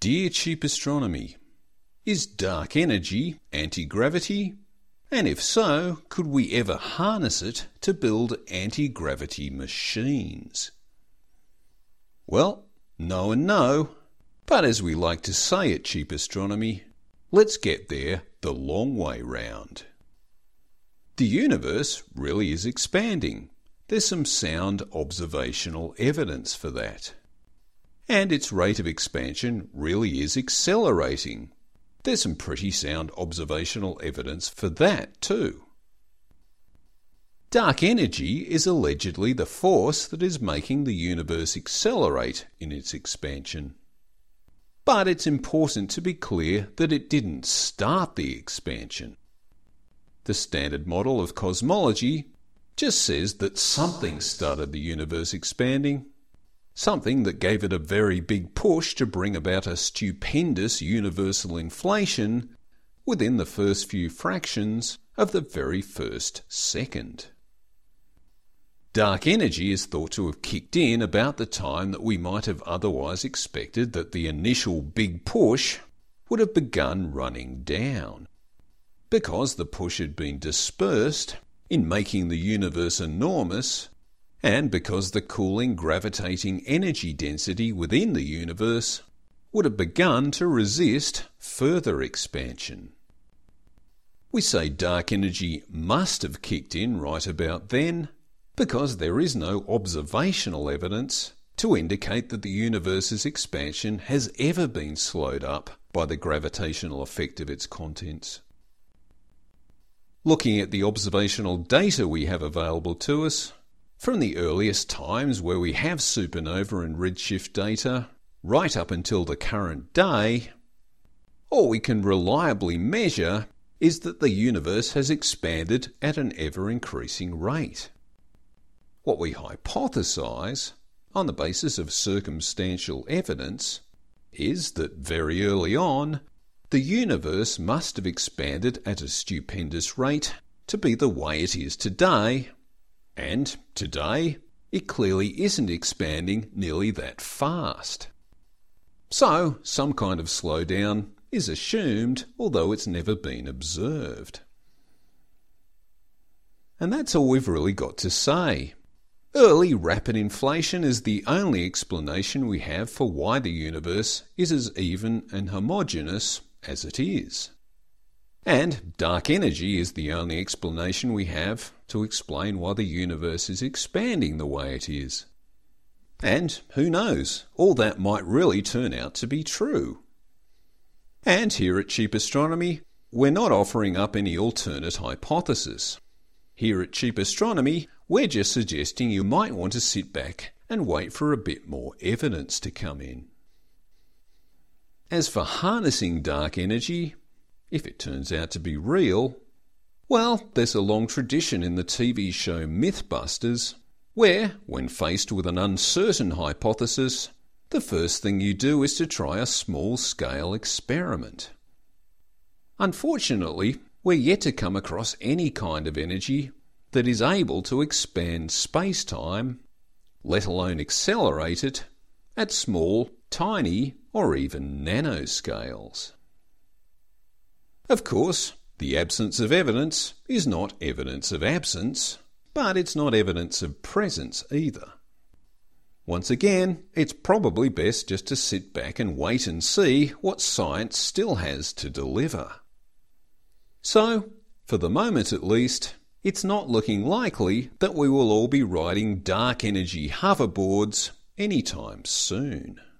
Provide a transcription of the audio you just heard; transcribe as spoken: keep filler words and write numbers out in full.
Dear Cheap Astronomy, is dark energy anti-gravity? And if so, could we ever harness it to build anti-gravity machines? Well, no and no, but as we like to say at Cheap Astronomy, let's get there the long way round. The universe really is expanding. There's some sound observational evidence for that. And its rate of expansion really is accelerating. There's some pretty sound observational evidence for that too. Dark energy is allegedly the force that is making the universe accelerate in its expansion. But it's important to be clear that it didn't start the expansion. The standard model of cosmology just says that something started the universe expanding, something that gave it a very big push to bring about a stupendous universal inflation within the first few fractions of the very first second. Dark energy is thought to have kicked in about the time that we might have otherwise expected that the initial big push would have begun running down, because the push had been dispersed in making the universe enormous, and because the cooling gravitating energy density within the universe would have begun to resist further expansion. We say dark energy must have kicked in right about then, because there is no observational evidence to indicate that the universe's expansion has ever been slowed up by the gravitational effect of its contents. Looking at the observational data we have available to us, from the earliest times where we have supernova and redshift data, right up until the current day, all we can reliably measure is that the universe has expanded at an ever-increasing rate. What we hypothesize, on the basis of circumstantial evidence, is that very early on, the universe must have expanded at a stupendous rate to be the way it is today, and today it clearly isn't expanding nearly that fast. So, some kind of slowdown is assumed, although it's never been observed. And that's all we've really got to say. Early rapid inflation is the only explanation we have for why the universe is as even and homogeneous as it is. And dark energy is the only explanation we have to explain why the universe is expanding the way it is. And who knows, all that might really turn out to be true. And here at Cheap Astronomy, we're not offering up any alternate hypothesis. Here at Cheap Astronomy, we're just suggesting you might want to sit back and wait for a bit more evidence to come in. As for harnessing dark energy, if it turns out to be real, well, there's a long tradition in the T V show Mythbusters, where, when faced with an uncertain hypothesis, the first thing you do is to try a small-scale experiment. Unfortunately, we're yet to come across any kind of energy that is able to expand space-time, let alone accelerate it, at small, tiny, or even nanoscales. Of course, the absence of evidence is not evidence of absence, but it's not evidence of presence either. Once again, it's probably best just to sit back and wait and see what science still has to deliver. So, for the moment at least, it's not looking likely that we will all be riding dark energy hoverboards anytime soon.